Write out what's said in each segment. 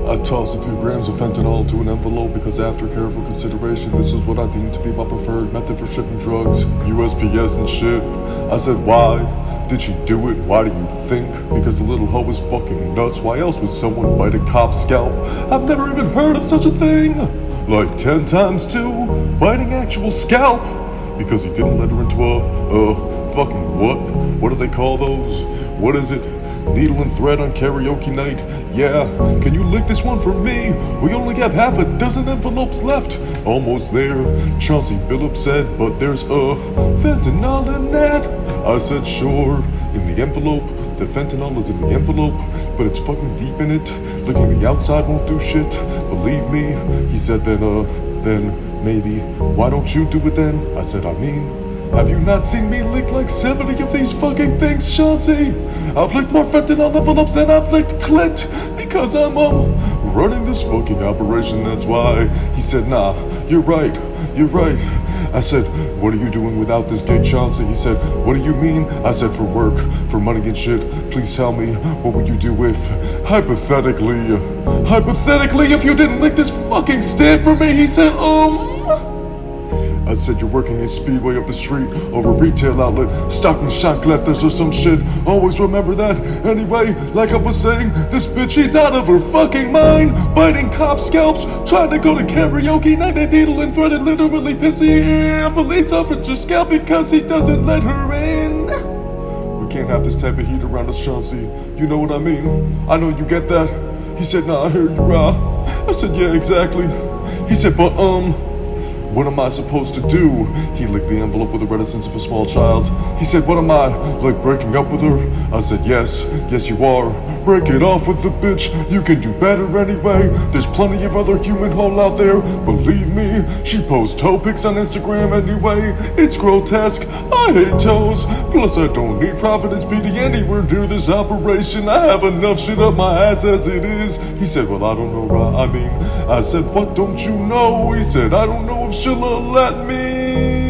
I tossed a few grams of fentanyl into an envelope because after careful consideration, this was what I deemed to be my preferred method for shipping drugs, USPS and shit. I said, why did she do it? Why do you think? Because the little hoe is fucking nuts. Why else would someone bite a cop's scalp? I've never even heard of such a thing. Like 10 times 2, biting actual scalp. Because he didn't let her into a fucking what? What do they call those? What is it? Needle and thread on karaoke night. Yeah, can you lick this one for me? We only have half a dozen envelopes left. Almost there, Chauncey Billups said, but there's fentanyl in that. I said, sure, in the envelope. The fentanyl is in the envelope, but it's fucking deep in it. Licking the outside won't do shit. Believe me. He said, then maybe. Why don't you do it then? I said, have you not seen me lick like 70 of these fucking things, Chauncey? I've licked more fentanyl envelopes than I've licked clit, because I'm running this fucking operation, that's why. He said, nah, you're right. I said, what are you doing without this gig, Chauncey? He said, what do you mean? I said, for work, for money and shit. Please tell me, what would you do if, hypothetically, if you didn't lick this fucking stand for me? He said, I said, you're working a speedway up the street or a retail outlet, stocking chancletas or some shit. Always remember that. Anyway, like I was saying, this bitch, she's out of her fucking mind. Biting cop scalps, trying to go to karaoke night and needle and thread and literally pissing a police officer's scalp because he doesn't let her in. We can't have this type of heat around us, Chauncey. You know what I mean? I know you get that. He said, nah, I hear you, I said, yeah, exactly. He said, but what am I supposed to do? He licked the envelope with the reticence of a small child. He said, what am I, like breaking up with her? I said, yes you are. Break it off with the bitch, you can do better anyway. There's plenty of other human hole out there, believe me. She posts toe pics on Instagram anyway. It's grotesque, I hate toes. Plus I don't need Providence PD anywhere near this operation. I have enough shit up my ass as it is. He said, well, I don't know, I said, what don't you know? He said, I don't know if she'll let me.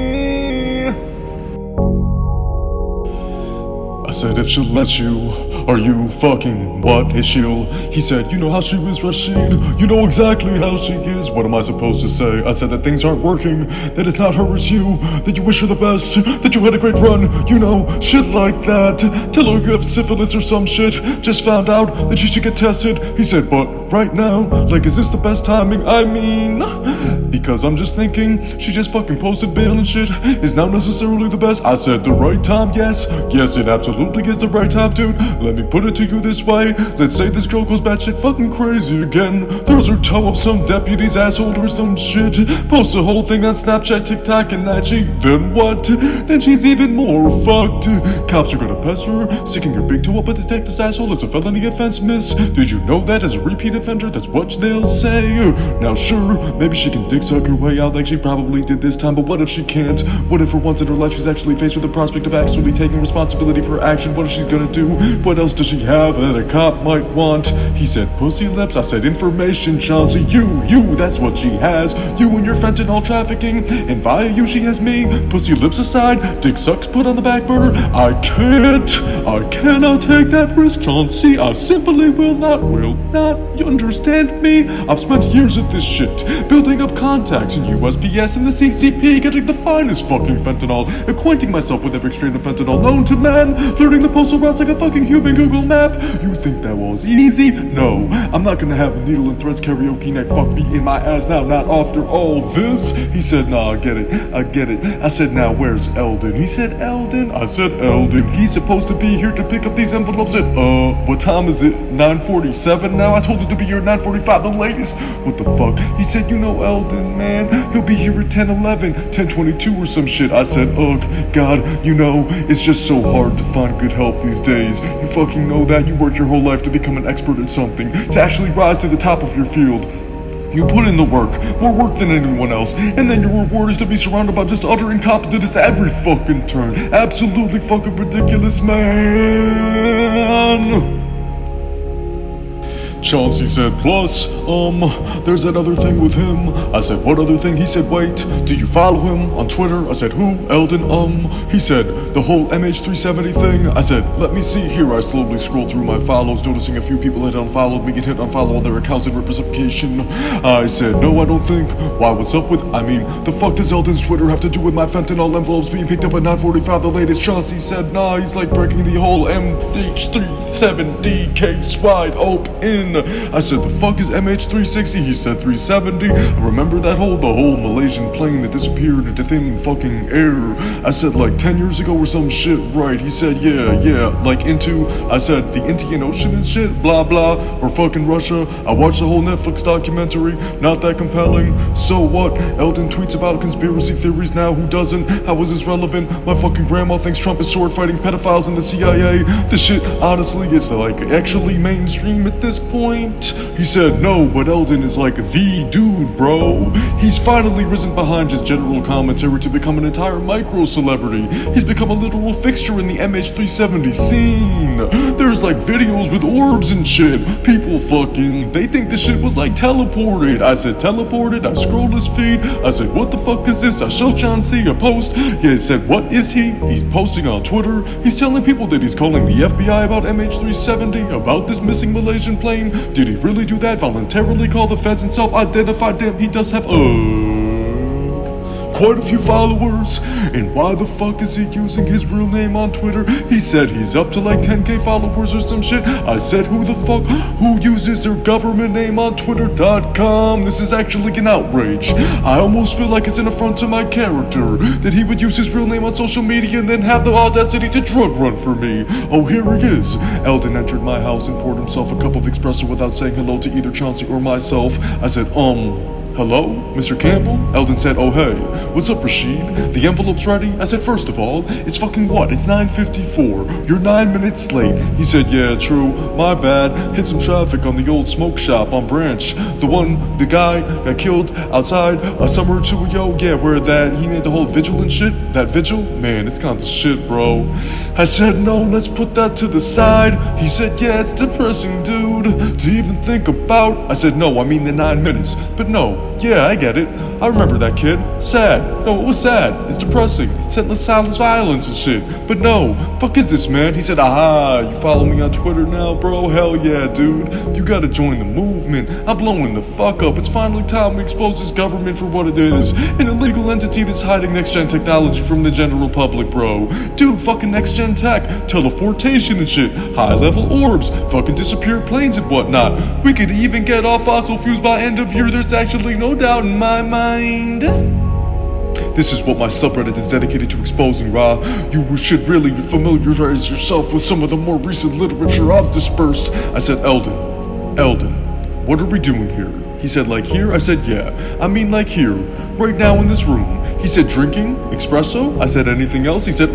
I said, if she'll let you, are you fucking what is she'll? He said, you know how she is, Rashid. You know exactly how she is. What am I supposed to say? I said that things aren't working, that it's not her, it's you, that you wish her the best, that you had a great run, you know, shit like that. Tell her you have syphilis or some shit. Just found out that you should get tested. He said, but right now, like, is this the best timing? Because I'm just thinking, she just fucking posted bail and shit. Is now necessarily the best? I said, the right time, yes, it absolutely is the right time, dude. Let me put it to you this way. Let's say this girl goes batshit fucking crazy again. Throws her toe up some deputy's asshole or some shit. Posts the whole thing on Snapchat, TikTok, and IG. Then what? Then she's even more fucked. Cops are gonna pester her. Sticking your big toe up a detective's asshole is a felony offense, miss. Did you know that as a repeat offender, that's what they'll say? Now sure, maybe she can dick suck her way out like she probably did this time, but what if she can't? What if for once in her life she's actually faced with the prospect of actually taking responsibility for her action? What if she's gonna do? What else does she have that a cop might want? He said, pussy lips. I said, information, Chauncey. You, that's what she has. You and your fentanyl trafficking. And via you, she has me. Pussy lips aside, dick sucks put on the back burner. I cannot take that risk, Chauncey. I simply will not. You understand me? I've spent years at this shit, building up contacts in USPS and the CCP, getting the finest fucking fentanyl, acquainting myself with every strain of fentanyl known to man, learning the postal routes like a fucking human Google map. You think that was easy? No, I'm not gonna have a needle and threads karaoke night fuck me in my ass now, not after all this. He said, nah, I get it. I said, now where's Eldon? He said, Eldon? I said, Eldon, he's supposed to be here to pick up these envelopes at, what time is it? 9:47 now? I told him to be here at 9:45, the latest. What the fuck? He said, you know Eldon, man, he'll be here at 10:11, 10:22 or some shit. I said, ugh, God, you know, it's just so hard to find good help these days. You fucking know that. You worked your whole life to become an expert at something, to actually rise to the top of your field. You put in the work, more work than anyone else, and then your reward is to be surrounded by just utter incompetence at every fucking turn. Absolutely fucking ridiculous, man. Chauncey said, plus, there's that other thing with him. I said, what other thing? He said, wait, do you follow him on Twitter? I said, who? Eldon, he said, the whole MH370 thing. I said, let me see here. I slowly scrolled through my follows, noticing a few people had unfollowed me, get hit unfollow on their accounts in representation. I said, no, I don't think. Why, what's up with, the fuck does Eldon's Twitter have to do with my fentanyl envelopes being picked up at 9:45 the latest? Chauncey said, nah, he's like breaking the whole MH370 case wide open. I said, the fuck is MH360? He said 370. I remember the whole Malaysian plane that disappeared into thin fucking air. I said, like 10 years ago or some shit, right? He said, yeah, like into, I said, the Indian Ocean and shit, blah blah, or fucking Russia. I watched the whole Netflix documentary, not that compelling. So what? Eldon tweets about conspiracy theories now, who doesn't? How is this relevant? My fucking grandma thinks Trump is sword fighting pedophiles in the CIA. This shit, honestly, is like actually mainstream at this point. He said, no, but Eldon is like the dude, bro. He's finally risen behind his general commentary to become an entire micro-celebrity. He's become a literal fixture in the MH370 scene. There's like videos with orbs and shit. People they think this shit was like teleported. I said, teleported? I scrolled his feed. I said, what the fuck is this? I showed Chauncey a post. He said, what is he? He's posting on Twitter. He's telling people that he's calling the FBI about MH370, about this missing Malaysian plane. Did he really do that? Voluntarily call the feds and self-identify? Damn, he does have quite a few followers. And why the fuck is he using his real name on Twitter? He said he's up to like 10k followers or some shit. I said, who the fuck? Who uses their government name on Twitter.com? This is actually an outrage. I almost feel like it's an affront to my character that he would use his real name on social media and then have the audacity to drug run for me. Oh, here he is. Eldon entered my house and poured himself a cup of espresso without saying hello to either Chauncey or myself. I said, hello, Mr. Campbell? Eldon said, oh hey, what's up, Rashid? The envelope's ready? I said, first of all, it's fucking what? It's 9:54. You're 9 minutes late. He said, yeah, true, my bad. Hit some traffic on the old smoke shop on Branch. The guy got killed outside a summer or two ago. Yeah, where he made the whole vigil and shit. That vigil? Man, it's gone to shit, bro. I said, no, let's put that to the side. He said, yeah, it's depressing, dude, to even think about. I said, no, I mean the 9 minutes. But no. Yeah, I get it. I remember that kid. Sad. No, it was sad. It's depressing. Senseless violence and shit. But no, fuck is this, man? He said, aha, you follow me on Twitter now, bro? Hell yeah, dude. You gotta join the movement. I'm blowing the fuck up. It's finally time we expose this government for what it is. An illegal entity that's hiding next-gen technology from the general public, bro. Dude, fucking next-gen tech. Teleportation and shit. High-level orbs. Fucking disappeared planes and whatnot. We could even get off fossil fuels by end of year. There's actually no doubt in my mind. This is what my subreddit is dedicated to exposing, Ra. You should really familiarize yourself with some of the more recent literature I've dispersed. I said, Eldon, what are we doing here? He said, like here? I said, yeah. I mean, like here. Right now in this room. He said, drinking? Espresso? I said, anything else? He said,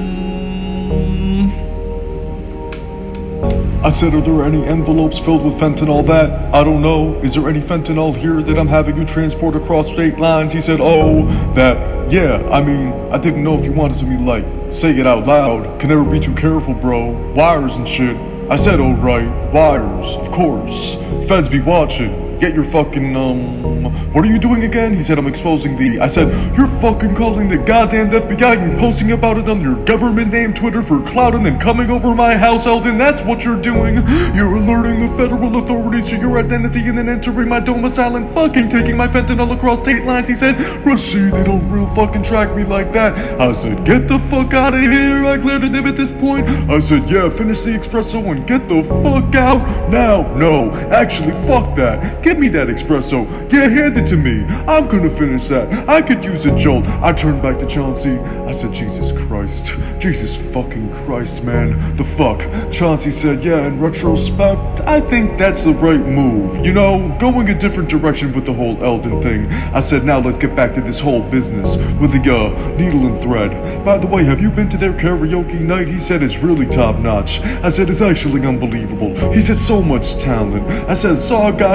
I said, are there any envelopes filled with fentanyl that, I don't know, is there any fentanyl here that I'm having you transport across state lines? He said, oh, that, yeah, I mean, I didn't know if you wanted to me, like, say it out loud. Can never be too careful, bro. Wires and shit. I said, oh, right, wires, of course. Feds be watching. Get your fucking, what are you doing again? He said, I'm exposing I said, you're fucking calling the goddamn FBI and posting about it on your government name Twitter for clout and then coming over my house, Eldon. That's what you're doing. You're alerting the federal authorities to your identity and then entering my domicile and fucking taking my fentanyl across state lines. He said, Rashid, they don't real fucking track me like that. I said, get the fuck out of here. I glared at him at this point. I said, yeah, finish the espresso and get the fuck out now. No, actually, fuck that. Give me that espresso. Yeah, hand it to me. I'm gonna finish that. I could use a jolt. I turned back to Chauncey. I said, Jesus Christ. Jesus fucking Christ, man. The fuck? Chauncey said, yeah, in retrospect, I think that's the right move. You know, going a different direction with the whole Eldon thing. I said, now let's get back to this whole business with the, needle and thread. By the way, have you been to their karaoke night? He said, it's really top notch. I said, it's actually unbelievable. He said, so much talent. I said, saw a guy sing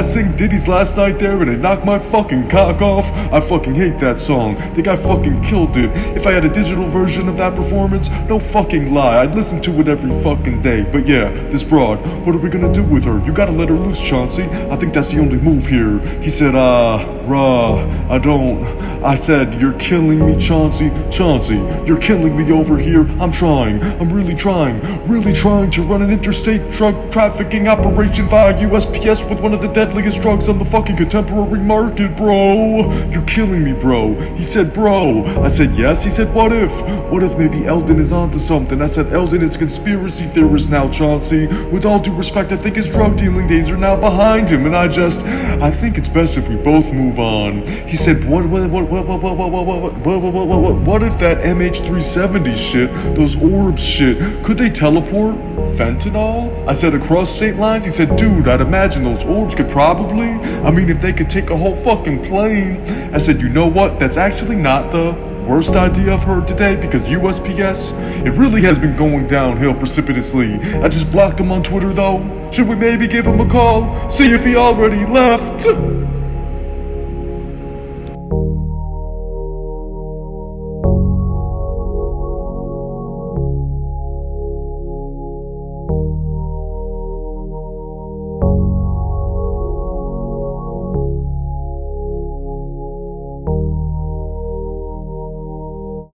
Diddy's Last Night There and it knocked my fucking cock off. I fucking hate that song. The guy fucking killed it. If I had a digital version of that performance, no fucking lie, I'd listen to it every fucking day. But yeah, this broad, what are we gonna do with her? You gotta let her loose, Chauncey. I think that's the only move here. He said, I don't. I said, you're killing me, Chauncey. Chauncey, you're killing me over here. I'm really trying to run an interstate drug trafficking operation via USPS with one of the deadliest drugs on the fucking contemporary market, bro. You're killing me, bro. He said, bro. I said, yes. He said, what if? What if maybe Eldon is onto something? I said, Eldon is a conspiracy theorist now, Chauncey. With all due respect, I think his drug dealing days are now behind him, and I think it's best if we both move on. He said, what if that MH370 shit, those orbs shit, could they teleport? Fentanyl? I said, across state lines? He said, dude, I'd imagine those orbs could probably. I mean, if they could take a whole fucking plane. I said, you know what? That's actually not the worst idea I've heard today, because USPS, it really has been going downhill precipitously. I just blocked him on Twitter though. Should we maybe give him a call? See if he already left?